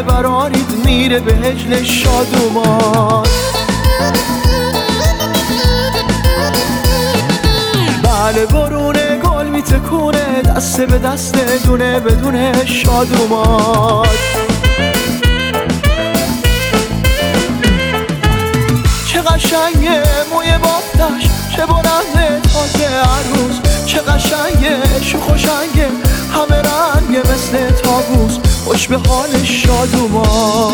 ببرانید میره به هجل شادومان. بله برونه گل میتکونه دست به دست دونه بدونه شادومان. چه قشنگه موی بافتش، چه بلنده تازه عروس، چه قشنگه شوخ و شنگه همه رنگه مثل طاووس، خوش به حال شادومان.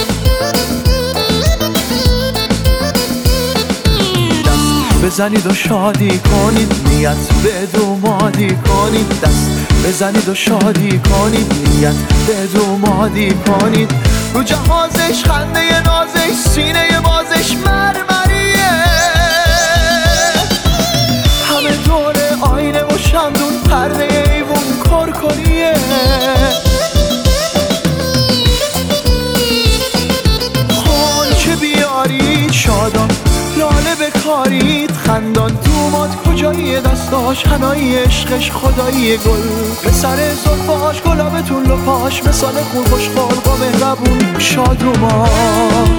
دست بزنید و شادی کنید، نیت به دومادی کنید. دست بزنید و شادی کنید، نیت به دومادی کنید. رو جهازش خنده نازش، سینه بازش مرمریه، همه دور آینه و شمدون پرده ایوون کرکریه. خانچه بیارید شادان، لاله بکارید خندان. دوماد کجایی دستاش، هنایی عشقش خدایی. گل به سر زلفاش، گلابتون لپاش، مثال خون خوش خلق و مهربون شادومان.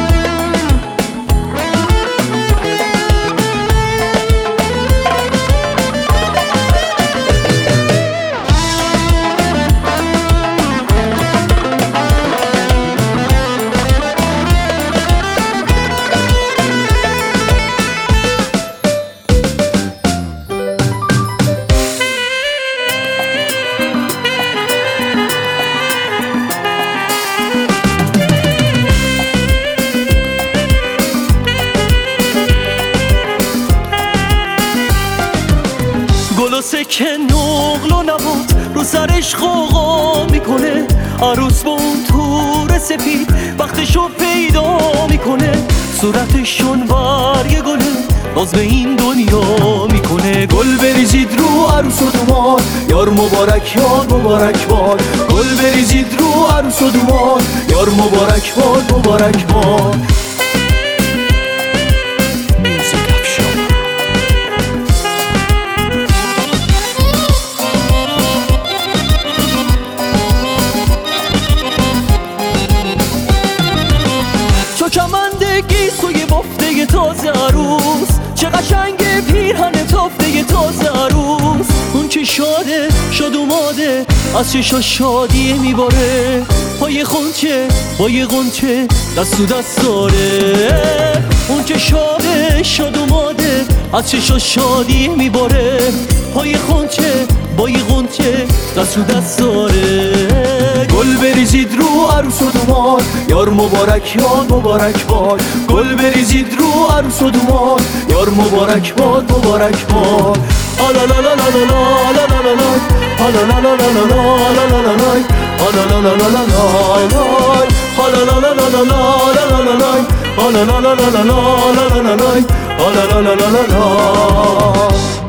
گل و سکه نقل و نبات رو سرش غوغا میکنه. عروس با اون تور سپید وقتشو پیدا میکنه. صورتشون برگ گله باز به این دنیا میکنه. گل بریزید رو عروس و دومان، یار مبارک یار مبارک باد. گل بریزید رو عروس و دومان، یار مبارک باد مبارک باد. کمندگی سوی بفته تازه عروس، چه قشنگ پیرهن تافته تازه عروس. اون که شاده شاد اوماده از چشا شادی میباره. پای خونچه پای غنچه دست تو دست داره. اون که شاده شاد اوماده از چشا شادی میباره. پای خونچه پای غنچه دست تو دست داره. گل بریزید رو عروس و دومان، یار مبارک یار مبارک باد. گل بریزید رو عروس و دومان، یار مبارک باد مبارک باد. آلا لا لا لا لا لا لا لا لا، آلا لا لا لا لا لا لا لا، آلا لا لا لا لا لا، آلا لا لا لا لا لا، آلا لا لا لا لا لا لا، آلا لا لا لا لا لا لا.